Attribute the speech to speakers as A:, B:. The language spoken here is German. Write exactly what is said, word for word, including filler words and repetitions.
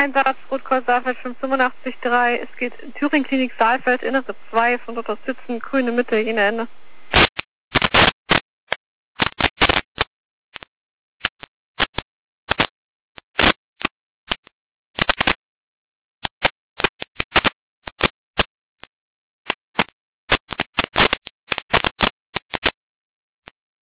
A: Einsatz Rotkreuz Saalfeld fünf fünfundachtzig drei. Es geht Thüringen Klinik Saalfeld, innere zwei, von dort aus sitzen, grüne Mitte, Jena Ende.